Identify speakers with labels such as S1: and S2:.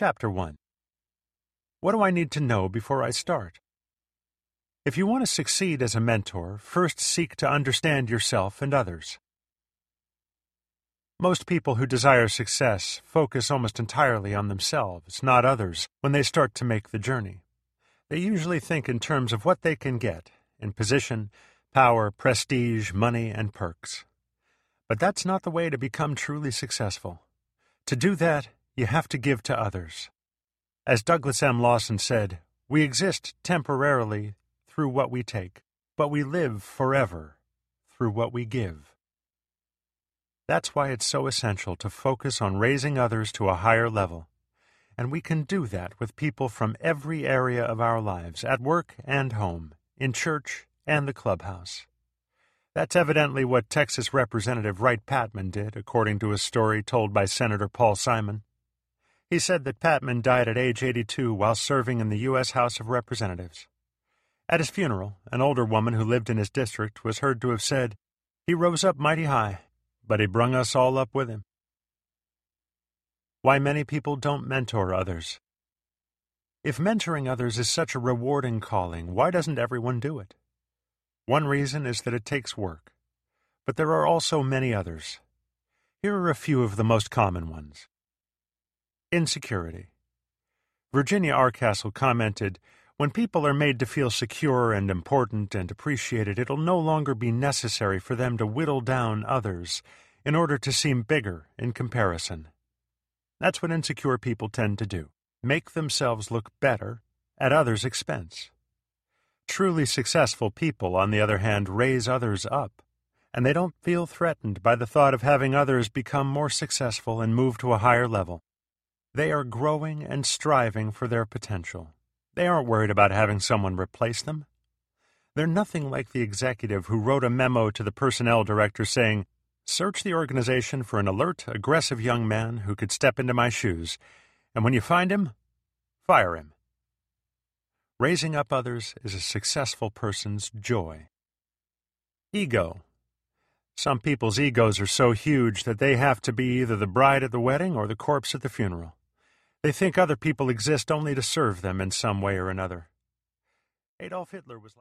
S1: Chapter 1. What do I need to know before I start? If you want to succeed as a mentor, first seek to understand yourself and others. Most people who desire success focus almost entirely on themselves, not others, when they start to make the journey. They usually think in terms of what they can get, in position, power, prestige, money, and perks. But that's not the way to become truly successful. To do that, you have to give to others. As Douglas M. Lawson said, we exist temporarily through what we take, but we live forever through what we give. That's why it's so essential to focus on raising others to a higher level. And we can do that with people from every area of our lives, at work and home, in church and the clubhouse. That's evidently what Texas Representative Wright Patman did, according to a story told by Senator Paul Simon. He said that Patman died at age 82 while serving in the U.S. House of Representatives. At his funeral, an older woman who lived in his district was heard to have said, "He rose up mighty high, but he brung us all up with him." Why many people don't mentor others. If mentoring others is such a rewarding calling, why doesn't everyone do it? One reason is that it takes work, but there are also many others. Here are a few of the most common ones. Insecurity. Virginia Arcastle commented, "When people are made to feel secure and important and appreciated, it'll no longer be necessary for them to whittle down others in order to seem bigger in comparison." That's what insecure people tend to do, make themselves look better at others' expense. Truly successful people, on the other hand, raise others up, and they don't feel threatened by the thought of having others become more successful and move to a higher level. They are growing and striving for their potential. They aren't worried about having someone replace them. They're nothing like the executive who wrote a memo to the personnel director saying, "Search the organization for an alert, aggressive young man who could step into my shoes, and when you find him, fire him." Raising up others is a successful person's joy. Ego. Some people's egos are so huge that they have to be either the bride at the wedding or the corpse at the funeral. They think other people exist only to serve them in some way or another. Adolf Hitler was like